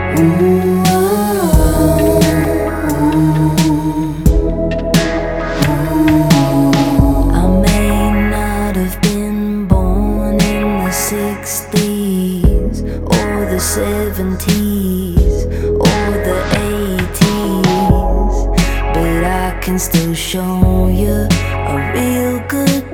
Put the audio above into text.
Ooh, I may not have been born in the 60s or the 70s or the 80s, but I can still show you a real good